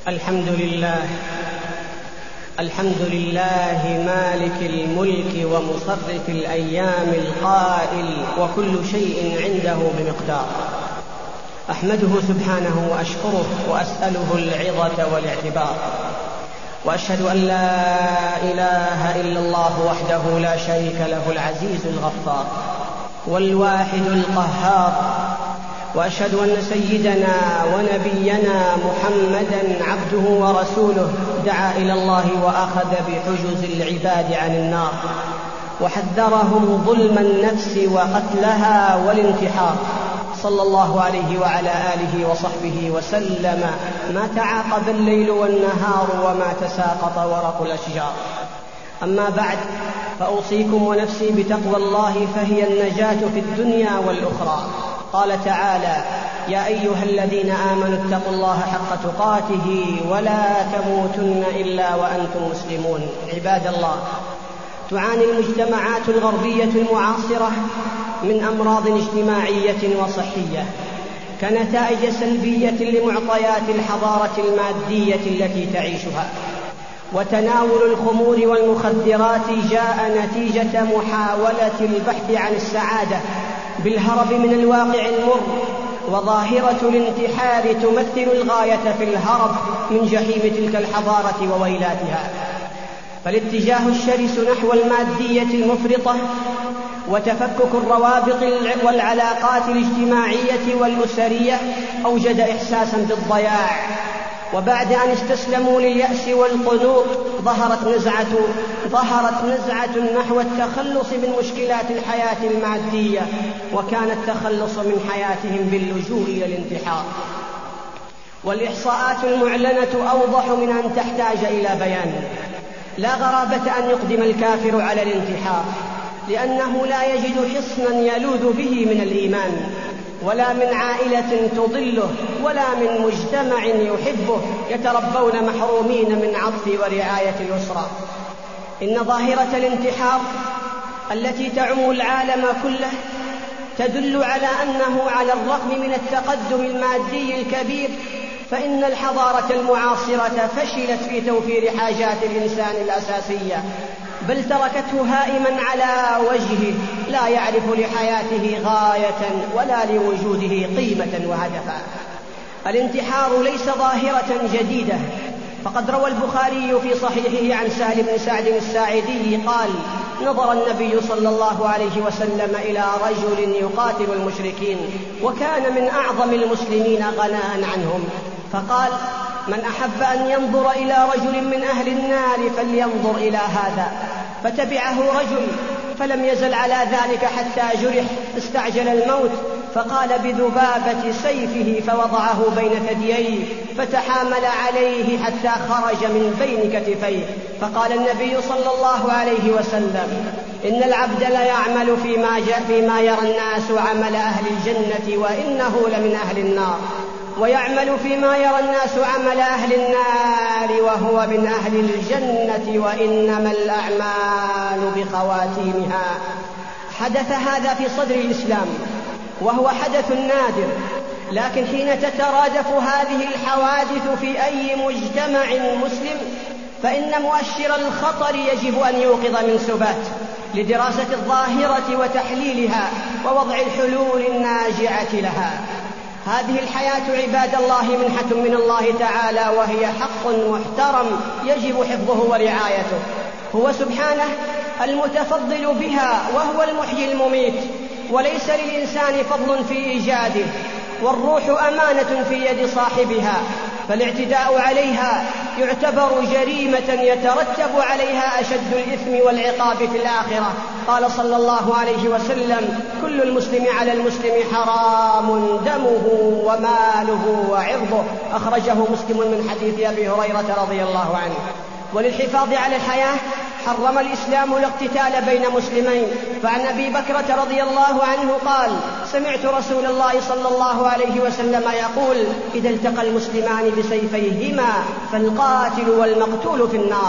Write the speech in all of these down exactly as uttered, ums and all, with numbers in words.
الحمد لله الحمد لله مالك الملك ومصرف الأيام القائل وكل شيء عنده بمقدار. أحمده سبحانه وأشكره وأسأله العظة والاعتبار، وأشهد أن لا إله إلا الله وحده لا شريك له العزيز الغفار والواحد القهار، وأشهد أن سيدنا ونبينا محمدًا عبده ورسوله دعا إلى الله وأخذ بحجز العباد عن النار، وحذرهم ظلم النفس وقتلها والانتحار، صلى الله عليه وعلى آله وصحبه وسلم. ما تعاقب الليل والنهار وما تساقط ورق الأشجار. أما بعد، فأوصيكم ونفسي بتقوى الله، فهي النجاة في الدنيا والأخرى. قال تعالى: يا أيها الذين آمنوا اتقوا الله حق تقاته ولا تموتن إلا وأنتم مسلمون. عباد الله، تعاني المجتمعات الغربية المعاصرة من أمراض اجتماعية وصحية كنتائج سلبية لمعطيات الحضارة المادية التي تعيشها. وتناول الخمور والمخدرات جاء نتيجة محاولة البحث عن السعادة بالهرب من الواقع المر، وظاهرة الانتحار تمثل الغاية في الهرب من جحيم تلك الحضارة وويلاتها. فالاتجاه الشرس نحو المادية المفرطة وتفكك الروابط والعلاقات الاجتماعية والأسرية أوجد إحساسا بالضياع. وبعد أن استسلموا لليأس والقنوط ظهرت نزعة ظهرت نزعة نحو التخلص من مشكلات الحياة المادية، وكان التخلص من حياتهم باللجوء إلى الانتحار. والإحصاءات المعلنة أوضح من أن تحتاج إلى بيان. لا غرابة أن يقدم الكافر على الانتحار، لأنه لا يجد حصنا يلوذ به من الإيمان، ولا من عائلة تضله، ولا من مجتمع يحبه، يتربون محرومين من عطف ورعاية الأسرة. إن ظاهرة الانتحار التي تعم العالم كله تدل على أنه على الرغم من التقدم المادي الكبير، فإن الحضارة المعاصرة فشلت في توفير حاجات الإنسان الأساسية، بل تركته هائما على وجهه لا يعرف لحياته غاية ولا لوجوده قيمة وهدفا. الانتحار ليس ظاهرة جديدة، فقد روى البخاري في صحيحه عن سهل بن سعد الساعدي قال: نظر النبي صلى الله عليه وسلم إلى رجل يقاتل المشركين، وكان من أعظم المسلمين غناء عنهم، فقال: من أحب أن ينظر إلى رجل من أهل النار فلينظر إلى هذا. فتبعه رجل فلم يزل على ذلك حتى جرح، استعجل الموت، فقال بذبابة سيفه فوضعه بين ثدييه، فتحامل عليه حتى خرج من بين كتفيه. فقال النبي صلى الله عليه وسلم: إن العبد ليعمل فيما, فيما يرى الناس عمل أهل الجنة وإنه لمن أهل النار، ويعمل فيما يرى الناس عمل أهل النار وهو من أهل الجنة، وإنما الأعمال بخواتيمها. حدث هذا في صدر الإسلام، وهو حدث نادر، لكن حين تترادف هذه الحوادث في أي مجتمع مسلم فإن مؤشر الخطر يجب أن يوقظ من سبات لدراسة الظاهرة وتحليلها ووضع الحلول الناجعة لها. هذه الحياة عباد الله منحة من الله تعالى، وهي حق محترم يجب حفظه ورعايته. هو سبحانه المتفضل بها، وهو المحيي المميت، وليس للإنسان فضل في إيجاده، والروح أمانة في يد صاحبها، فالاعتداء عليها يعتبر جريمة يترتب عليها أشد الإثم والعقاب في الآخرة. قال صلى الله عليه وسلم: كل المسلم على المسلم حرام دمه وماله وعرضه. أخرجه مسلم من حديث أبي هريرة رضي الله عنه. وللحفاظ على الحياة حرم الإسلام الاقتتال بين مسلمين. فعن أبي بكرة رضي الله عنه قال: سمعت رسول الله صلى الله عليه وسلم يقول: إذا التقى المسلمان بسيفيهما فالقاتل والمقتول في النار.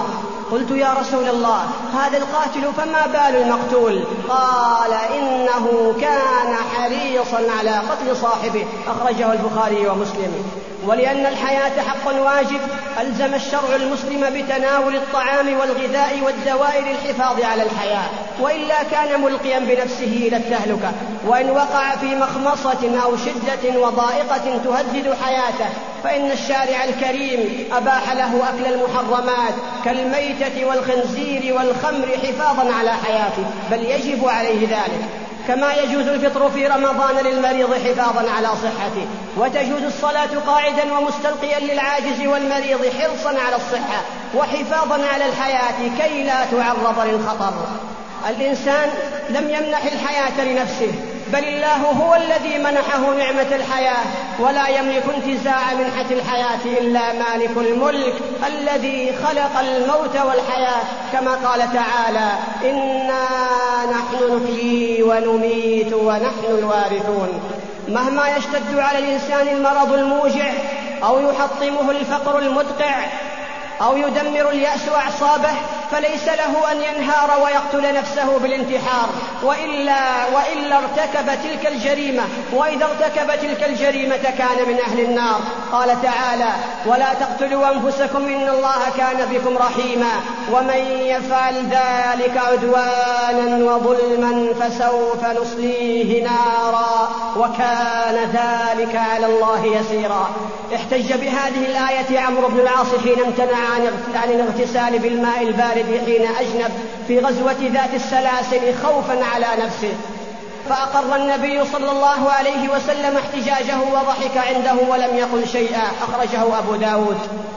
قلت يا رسول الله هذا القاتل فما بال المقتول؟ قال إنه كان حريصا على قتل صاحبه، أخرجه البخاري ومسلم. ولأن الحياة حق واجب ألزم الشرع المسلم بتناول الطعام والغذاء والدواء للحفاظ على الحياة، وإلا كان ملقيا بنفسه إلى التهلكة. وإن وقع في مخمصة أو شدة وضائقة تهدد حياته فإن الشارع الكريم أباح له أكل المحرمات كالميتة والخنزير والخمر حفاظا على حياته، بل يجب عليه ذلك. كما يجوز الفطر في رمضان للمريض حفاظا على صحته، وتجوز الصلاة قاعدا ومستلقيا للعاجز والمريض حرصا على الصحة وحفاظا على الحياة كي لا تعرض للخطر. الإنسان لم يمنح الحياة لنفسه، بل الله هو الذي منحه نعمة الحياة، ولا يملك انتزاع منحة الحياة إلا مالك الملك الذي خلق الموت والحياة، كما قال تعالى: إنا نحن نحيي ونميت ونحن الوارثون. مهما يشتد على الإنسان المرض الموجع أو يحطمه الفقر المدقع أو يدمر اليأس أعصابه فليس له أن ينهار ويقتل نفسه بالانتحار، وإلا, وإلا ارتكب تلك الجريمة، وإذا ارتكب تلك الجريمة كان من أهل النار. قال تعالى: ولا تقتلوا أنفسكم إن الله كان بكم رحيما ومن يفعل ذلك عدوانا وظلما فسوف نصليه نارا وكان ذلك على الله يسيرا. احتج بهذه الآية عمرو بن العاص حين امتنع عن الاغتسال بالماء البارد حين أجنب في غزوة ذات السلاسل خوفا على نفسه، فأقر النبي صلى الله عليه وسلم احتجاجه وضحك عنده ولم يقل شيئا، أخرجه أبو داود.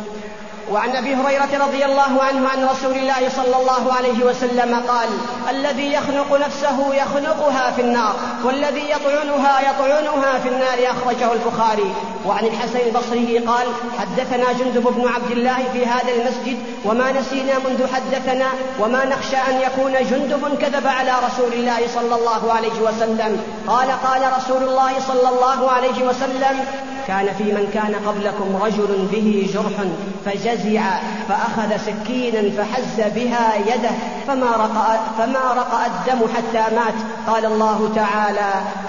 وعن أبي هريرة رضي الله عنه عن رسول الله صلى الله عليه وسلم قال: الذي يخنق نفسه يخنقها في النار، والذي يطعنها يطعنها في النار، أخرجه البخاري. وعن الحسن البصري قال: حدثنا جندب بن عبد الله في هذا المسجد وما نسينا منذ حدثنا وما نخشى أن يكون جندب كذب على رسول الله صلى الله عليه وسلم. قال: قال رسول الله صلى الله عليه وسلم: كان في من كان قبلكم رجل به جرح فجزع فأخذ سكينا فحز بها يده فما رقأ, فما رقأ الدم حتى مات. قال الله تعالى: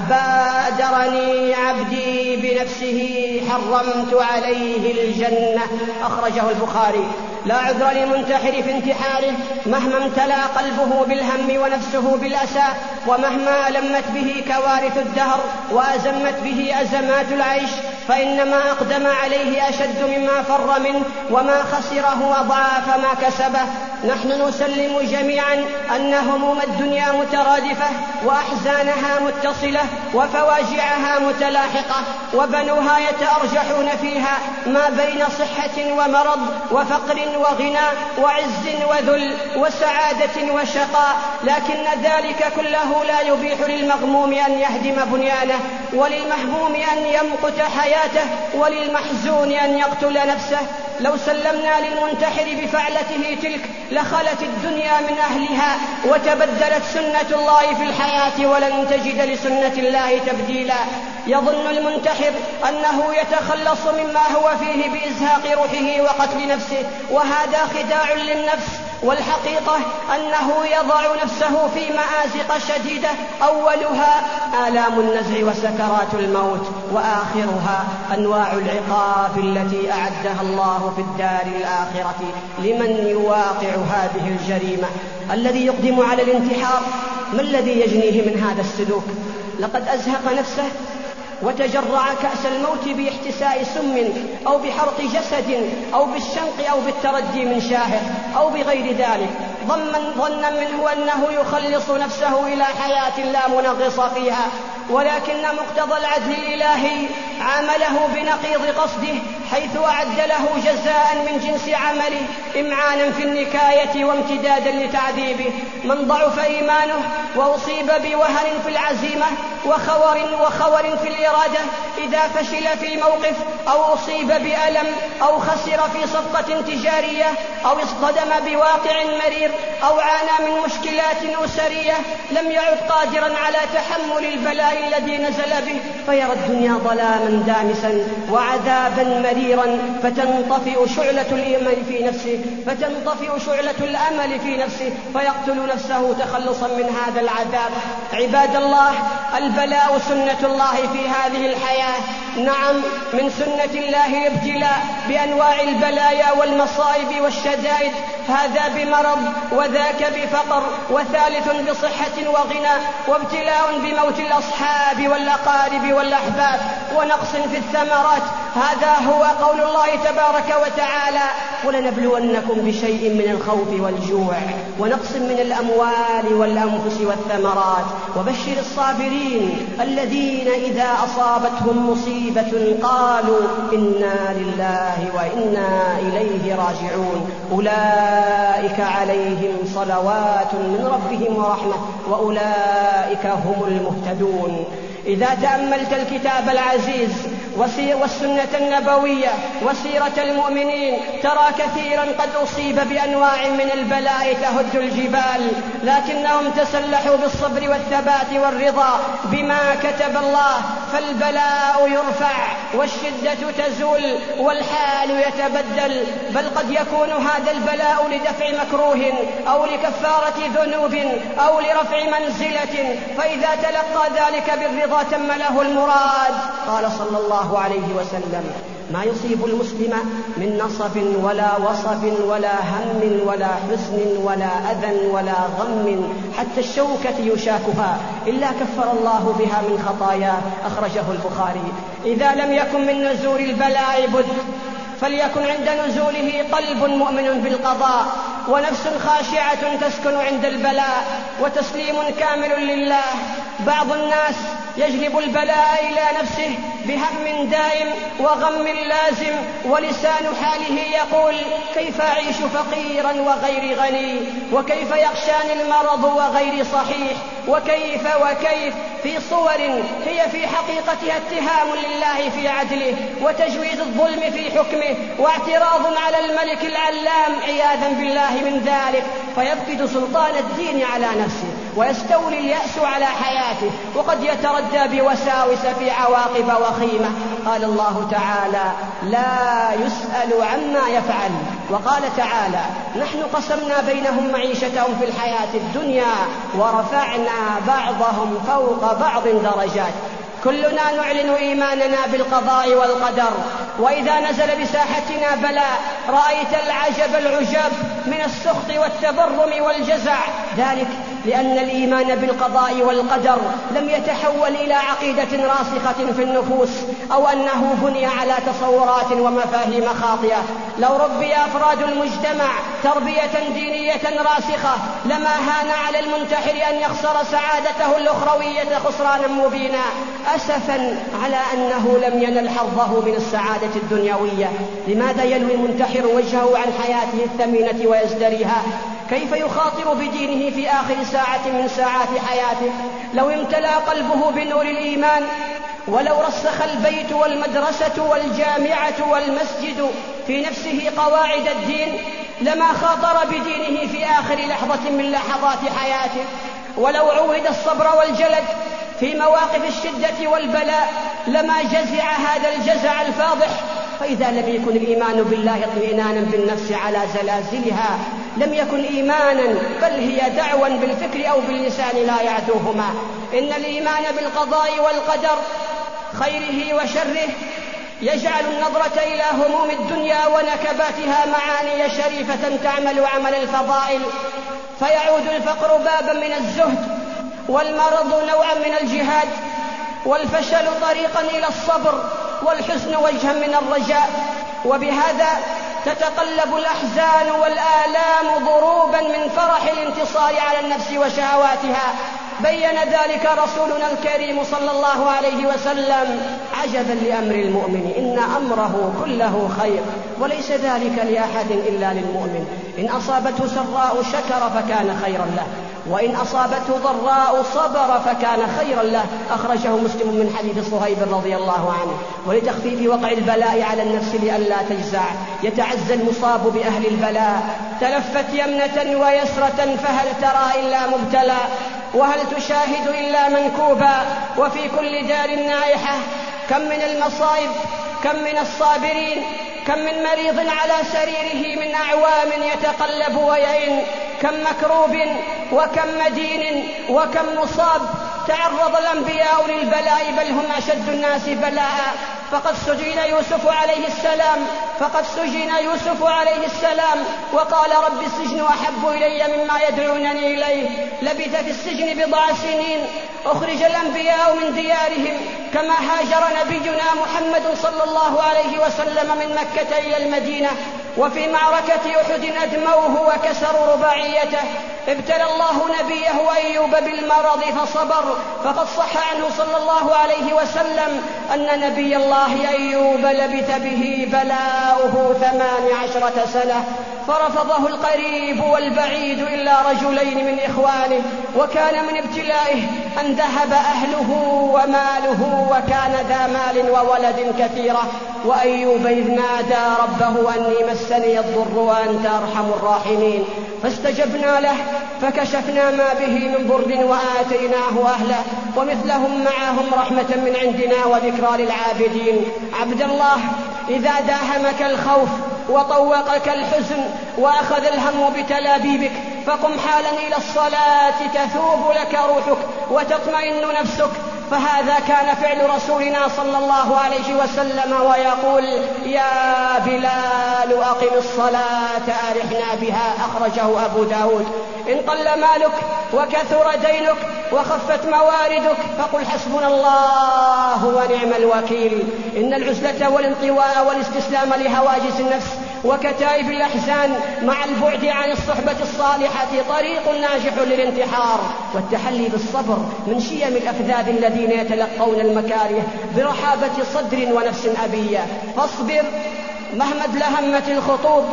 بادرني عبدي بنفسه حرمت عليه الجنة، أخرجه البخاري. لا عذر للمنتحر في انتحاره مهما امتلأ قلبه بالهم ونفسه بالأسى، ومهما ألمت به كوارث الدهر وأزمت به أزمات العيش، فإنما أقدم عليه أشد مما فر منه، وما خسره أضعاف ما كسبه. نحن نسلم جميعا أن هموم الدنيا مترادفة وأحزانها متصلة وفواجعها متلاحقة، وبنوها يتأرجحون فيها ما بين صحة ومرض وفقر وغنى وعز وذل وسعادة وشقاء، لكن ذلك كله لا يبيح للمغموم أن يهدم بنيانه، وللمهموم أن يمقت حياته، وللمحزون أن يقتل نفسه. لو سلمنا للمنتحر بفعلته تلك لخلت الدنيا من أهلها وتبدلت سنة الله في الحياة ولن تجد لسنة الله تبديلا. يظن المنتحر أنه يتخلص مما هو فيه بإزهاق روحه وقتل نفسه، وهذا خداع للنفس، والحقيقة أنه يضع نفسه في مآزق شديدة أولها آلام النزع وسكرات الموت، وآخرها أنواع العقاب التي أعدها الله في الدار الآخرة لمن يواقع هذه الجريمة. الذي يقدم على الانتحار ما الذي يجنيه من هذا السلوك؟ لقد أزهق نفسه وتجرع كأس الموت باحتساء سم أو بحرق جسد أو بالشنق أو بالتردي من شاهق أو بغير ذلك، ظنا منه أنه يخلص نفسه إلى حياة لا منغص فيها، ولكن مقتضى العدل الإلهي عامله بنقيض قصده، حيث أعد له جزاء من جنس عمله إمعانا في النكاية وامتدادا لتعذيبه. من ضعف إيمانه وأصيب بوهن في العزيمة وخور, وخور في الإرادة إذا فشل في موقف أو أصيب بألم أو خسر في صفقة تجارية أو اصطدم بواقع مرير أو عانى من مشكلات أسرية لم يعد قادرا على تحمل البلاء البلاء الذي نزل به فيرى الدنيا ظلاما دامسا وعذابا مريرا، فتنطفئ شعلة الإيمان في نفسه فتنطفئ شعلة الأمل في نفسه فيقتل نفسه تخلصا من هذا العذاب. عباد الله، البلاء سنة الله في هذه الحياة. نعم، من سنة الله الابتلاء بأنواع البلايا والمصائب والشدائد، هذا بمرض وذاك بفقر وثالث بصحة وغنى، وابتلاء بموت الأصحاب والأقارب والأحباب ونقص في الثمرات. هذا هو قول الله تبارك وتعالى: ولنبلونكم بشيء من الخوف والجوع ونقص من الأموال والأنفس والثمرات وبشر الصابرين الذين إذا أصابتهم مصيبة قالوا إنا لله وإنا إليه راجعون أولئك عليهم صلوات من ربهم ورحمة وأولئك هم المهتدون. إذا تأملت الكتاب العزيز والسنة النبوية وسيرة المؤمنين ترى كثيرا قد أصيب بأنواع من البلاء تهد الجبال، لكنهم تسلحوا بالصبر والثبات والرضا بما كتب الله، فالبلاء يرفع والشدة تزول والحال يتبدل. بل قد يكون هذا البلاء لدفع مكروه أو لكفارة ذنوب أو لرفع منزلة، فإذا تلقى ذلك بالرضا تم له المراد. قال صلى الله عليه وسلم: ما يصيب المسلم من نصب ولا وصب ولا هم ولا حزن ولا أذى ولا غم حتى الشوكة يشاكها إلا كفر الله بها من خطاياه. أخرجه البخاري. إذا لم يكن من نزول البلاء بد فليكن عند نزوله قلب مؤمن بالقضاء ونفس خاشعة تسكن عند البلاء وتسليم كامل لله. بعض الناس يجلب البلاء إلى نفسه بهم دائم وغم لازم، ولسان حاله يقول: كيف أعيش فقيرا وغير غني، وكيف يخشاني المرض وغير صحيح، وكيف وكيف، في صور هي في حقيقتها اتهام لله في عدله وتجويز الظلم في حكمه واعتراض على الملك العلام عياذا بالله من ذلك، فيفقد سلطان الدين على نفسه ويستولي اليأس على حياته، وقد يتردى بوساوس في عواقب وخيمة. قال الله تعالى: لا يسأل عما يفعل. وقال تعالى: نحن قسمنا بينهم معيشتهم في الحياة الدنيا ورفعنا بعضهم فوق بعض درجات. كلنا نعلن إيماننا بالقضاء والقدر، وإذا نزل بساحتنا بلاء رأيت العجب العجاب من السخط والتبرم والجزع، ذلك لأن الإيمان بالقضاء والقدر لم يتحول إلى عقيدة راسخة في النفوس أو أنه بني على تصورات ومفاهيم خاطئة. لو ربي أفراد المجتمع تربية دينية راسخة لما هان على المنتحر أن يخسر سعادته الأخروية خسرانا مبينا، أسفا على أنه لم ينل حظه من السعادة الدنيوية. لماذا يلوي المنتحر وجهه عن حياته الثمينة ويزدريها؟ كيف يخاطر بدينه في آخر ساعة من ساعات حياته؟ لو امتلأ قلبه بنور الإيمان، ولو رسخ البيت والمدرسة والجامعة والمسجد في نفسه قواعد الدين لما خاطر بدينه في آخر لحظة من لحظات حياته. ولو عود الصبر والجلد في مواقف الشدة والبلاء لما جزع هذا الجزع الفاضح. فإذا لم يكن الإيمان بالله اطمئنانا بالنفس على زلازلها لم يكن إيمانا، بل هي دعوى بالفكر أو باللسان لا يعدوهما. إن الإيمان بالقضاء والقدر خيره وشره يجعل النظرة إلى هموم الدنيا ونكباتها معاني شريفة تعمل عمل الفضائل، فيعود الفقر بابا من الزهد، والمرض نوعا من الجهاد، والفشل طريقا إلى الصبر، والحزن وجها من الرجاء. وبهذا تتقلب الأحزان والآلام ضروبا من فرح الانتصار على النفس وشهواتها. بين ذلك رسولنا الكريم صلى الله عليه وسلم: عجبا لأمر المؤمن إن أمره كله خير وليس ذلك لأحد إلا للمؤمن، إن أصابته سراء شكر فكان خيرا له، وإن أصابته ضراء صبر فكان خيرا له. أخرجه مسلم من حديث صهيب رضي الله عنه. ولتخفيف وقع البلاء على النفس لئلا تجزع يتعزى المصاب بأهل البلاء: تلفت يمنة ويسرة فهل ترى إلا مبتلى، وهل تشاهد إلا منكوبا، وفي كل دار نائحة. كم من المصائب، كم من الصابرين، كم من مريض على سريره من أعوام يتقلب ويئن، كم مكروب وكم مدين وكم مصاب. تعرض الأنبياء للبلاء، بل هم أشد الناس بلاء. فقد سجن يوسف عليه السلام فقد سجن يوسف عليه السلام وقال رب السجن أحب إلي مما يدعونني إليه. لبث في السجن بضع سنين. أخرج الأنبياء من ديارهم كما هاجر نبينا محمد صلى الله عليه وسلم من مكة إلى المدينة. وفي معركة أحد أدموه وكسروا رباعيته. ابتلى الله نبيه أيوب بالمرض فصبر، فقد صح عنه صلى الله عليه وسلم أن نبي الله أيوب لبث به بلاؤه ثمان عشرة سنة، فرفضه القريب والبعيد إلا رجلين من إخوانه. وكان من ابتلائه أن ذهب أهله وماله، وكان ذا مال وولد كثيرة. وأيوب إذ نادى ربه أني مسني الضر وأنت أرحم الراحمين، فاستجبنا له فكشفنا ما به من ضر وآتيناه أهله ومثلهم معهم رحمة من عندنا وذكرى للعابدين. عبد الله، إذا داهمك الخوف وطوقك الحزن وأخذ الهم بتلابيبك، فقم حالا إلى الصلاة تثوب لك روحك وتطمئن نفسك. فهذا كان فعل رسولنا صلى الله عليه وسلم، ويقول يا بلال أقم الصلاة أرحنا بها. أخرجه أبو داود. إن قل مالك وكثر دينك وخفت مواردك فقل حسبنا الله ونعم الوكيل. إن العزلة والانطواء والاستسلام لهواجس النفس وكتائب الأحزان مع البعد عن الصحبة الصالحة طريق ناجح للانتحار. والتحلي بالصبر من شيم الأفذاذ الذين يتلقون المكاره برحابة صدر ونفس أبية. فاصبر مهما ادلهمت الخطوب،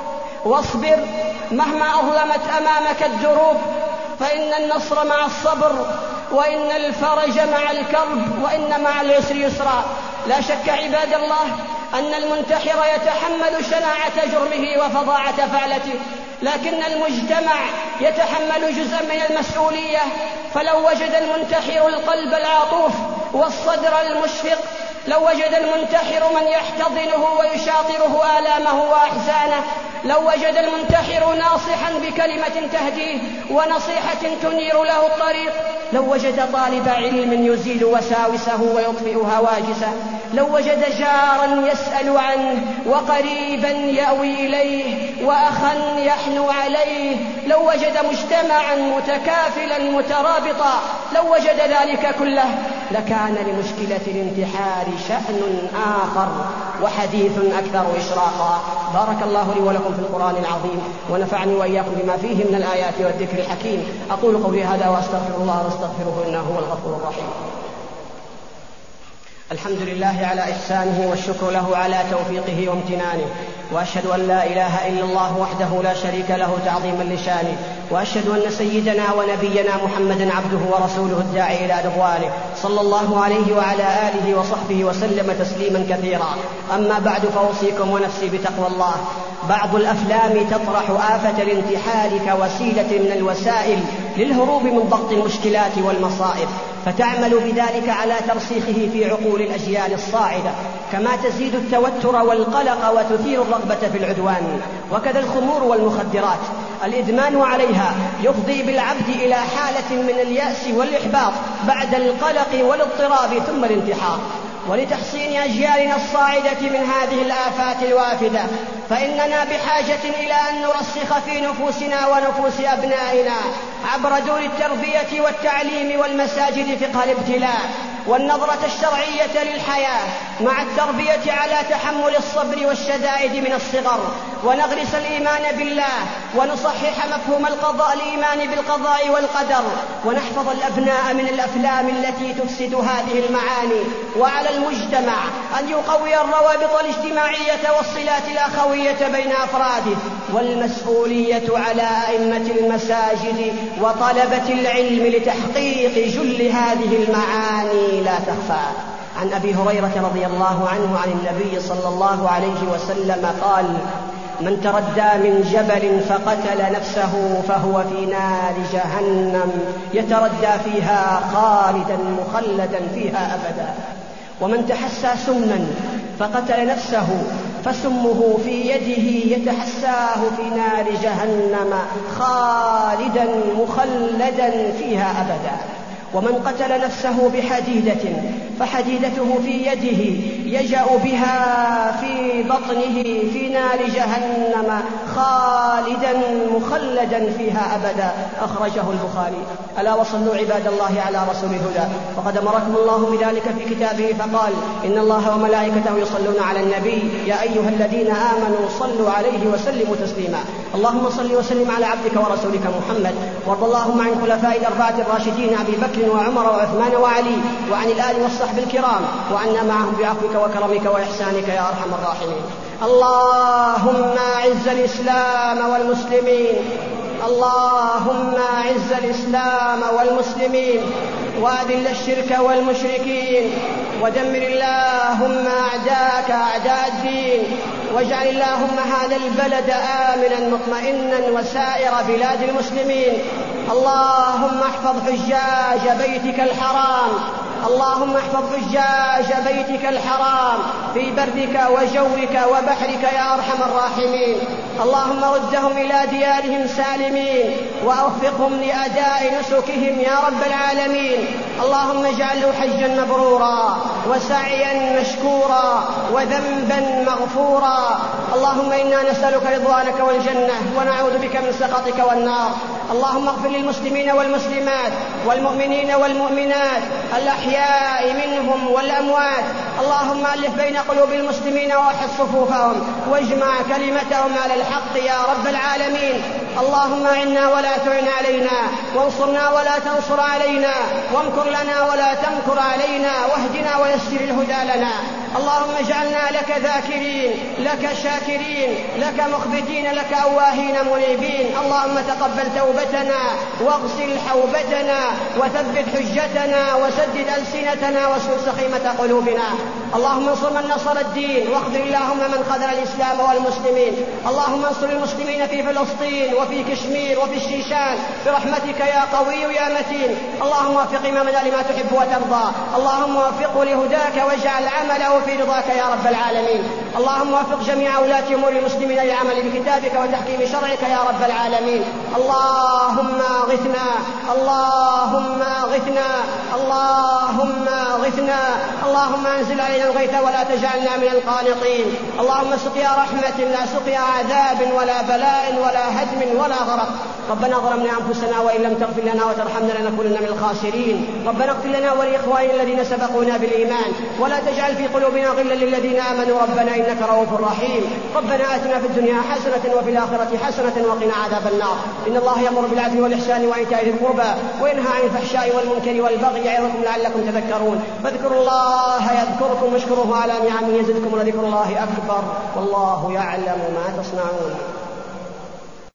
واصبر مهما أظلمت أمامك الدروب، فإن النصر مع الصبر، وإن الفرج مع الكرب، وإن مع العسر يسرا. لا شك عباد الله أن المنتحر يتحمل شناعة جرمه وفظاعة فعلته، لكن المجتمع يتحمل جزءا من المسؤولية. فلو وجد المنتحر القلب العاطوف والصدر المشفق، لو وجد المنتحر من يحتضنه ويشاطره آلامه وأحزانه، لو وجد المنتحر ناصحا بكلمة تهديه ونصيحة تنير له الطريق، لو وجد طالب علم يزيل وساوسه ويطفئ هواجسه، لو وجد جارا يسأل عنه وقريبا يأوي إليه وأخا يحنو عليه، لو وجد مجتمعا متكافلا مترابطا، لو وجد ذلك كله لكان لمشكلة الانتحار شأن آخر وحديث أكثر إشراقا. بارك الله لي ولكم في القرآن العظيم، ونفعني وإياكم بما فيه من الآيات والذكر الحكيم. أقول قولي هذا وأستغفر الله واستغفره إنه هو الغفور الرحيم. الحمد لله على إحسانه، والشكر له على توفيقه وامتنانه، وأشهد أن لا إله إلا الله وحده لا شريك له تعظيما لشانه، وأشهد أن سيدنا ونبينا محمدا عبده ورسوله الداعي إلى رضوانه، صلى الله عليه وعلى آله وصحبه وسلم تسليما كثيرا. أما بعد، فأوصيكم ونفسي بتقوى الله. بعض الأفلام تطرح آفة الانتحار كوسيلة من الوسائل للهروب من ضغط المشكلات والمصائب، فتعمل بذلك على ترسيخه في عقول الأجيال الصاعدة، كما تزيد التوتر والقلق وتثير الرغبة في العدوان. وكذا الخمور والمخدرات، الإدمان عليها يفضي بالعبد إلى حالة من اليأس والإحباط بعد القلق والاضطراب ثم الانتحار. ولتحصين أجيالنا الصاعدة من هذه الآفات الوافدة، فإننا بحاجة إلى أن نرسخ في نفوسنا ونفوس أبنائنا عبر دور التربية والتعليم والمساجد فقه الابتلاء والنظرة الشرعية للحياة، مع التربية على تحمل الصبر والشدائد من الصغر، ونغرس الإيمان بالله، ونصحح مفهوم القضاء الإيمان بالقضاء والقدر، ونحفظ الأبناء من الأفلام التي تفسد هذه المعاني. وعلى المجتمع أن يقوي الروابط الاجتماعية والصلات الأخوية بين أفراده، والمسؤولية على أئمة المساجد وطلبة العلم لتحقيق جل هذه المعاني لا تخفى. عن أبي هريرة رضي الله عنه عن النبي صلى الله عليه وسلم قال: من تردى من جبل فقتل نفسه فهو في نار جهنم يتردى فيها خالدا مخلدا فيها أبدا. ومن تحسى سما فقتل نفسه فسمه في يده يتحساه في نار جهنم خالدا مخلدا فيها أبدا. ومن قتل نفسه بحديدة فحديدته في يده يجأ بها في بطنه في نار جهنم خالدا مخلدا فيها أبدا. أخرجه البخاري. ألا وصلوا عباد الله على رسول الهدى، وقد أمركم الله بذلك في كتابه فقال: إن الله وملائكته يصلون على النبي يا أيها الذين آمنوا صلوا عليه وسلموا تسليما. اللهم صل وسلم على عبدك ورسولك محمد، وارض اللهم عن خلفاء الأربعة الراشدين أبي بكر وعمر وعثمان وعلي، وعن الآل والصحب الكرام، وعنا معهم بعفوك وكرمك وإحسانك يا أرحم الراحمين. اللهم أعز الإسلام والمسلمين، اللهم أعز الإسلام والمسلمين، وأذل الشرك والمشركين، ودمر اللهم أعداءك أعداء الدين، واجعل اللهم هذا البلد آمنا مطمئنا وسائر بلاد المسلمين. اللهم احفظ حجاج بيتك الحرام، اللهم احفظ حجاج بيتك الحرام في بردك وجوك وبحرك يا أرحم الراحمين. اللهم ردهم إلى ديارهم سالمين، وأوفقهم لأداء نسكهم يا رب العالمين. اللهم اجعله حجا مبرورا وسعيا مشكورا وذنبا مغفورا. اللهم إنا نسألك رضوانك والجنة، ونعوذ بك من سخطك والنار. اللهم اغفر للمسلمين والمسلمات والمؤمنين والمؤمنات الأحياء منهم والأموات. اللهم ألف بين قلوب المسلمين ووحد صفوفهم، واجمع كلمتهم على الحق يا رب العالمين. اللهم أعنا ولا تعن علينا، وانصرنا ولا تنصر علينا، وامكر لنا ولا تمكر علينا، واهدنا ويسر الهدى لنا. اللهم اجعلنا لك ذاكرين، لك شاكرين، لك مخبتين، لك أواهين منيبين. اللهم تقبل توبتنا، واغسل حوبتنا، وثبت حجتنا، وسدد ألسنتنا، واسلل سخيمة قلوبنا. اللهم انصر من نصر الدين، واخذل اللهم من خذل الإسلام والمسلمين. اللهم انصر المسلمين في فلسطين وفي كشمير وفي الشيشان برحمتك يا قوي يا متين. اللهم وفق إمامنا لما تحب وترضى، اللهم وفقه لهداك، واجعل عمله في رضاك يا رب العالمين. اللهم وفق جميع ولاة أمور المسلمين للعمل بكتابك وتحكيم شرعك يا رب العالمين. اللهم اغثنا، اللهم اغثنا، اللهم اغثنا، اللهم انزل علينا الغيث ولا تجعلنا من القانطين. اللهم سقيا رحمة لا سقيا عذاب ولا بلاء ولا هدم ولا غرق. ربنا ظلمنا أنفسنا وإن لم تغفر لنا وترحمنا لنكونن من الخاسرين. ربنا اغفر لنا ولإخواننا الذين سبقونا بالإيمان، ولا تجعل في قلوبنا غلا للذين آمنوا ربنا إنك رؤوف رحيم. ربنا آتنا في الدنيا حسنة وفي الآخرة حسنة وقنا عذاب النار. إن الله يأمر بالعدل والإحسان وإيتاء ذي القربى وينهى عن الفحشاء والمنكر والبغي يعظكم لعلكم تذكرون. فاذكروا الله يذكركم واشكروه على نعمه يزدكم ولذكر الله أكبر والله يعلم ما تصنعون.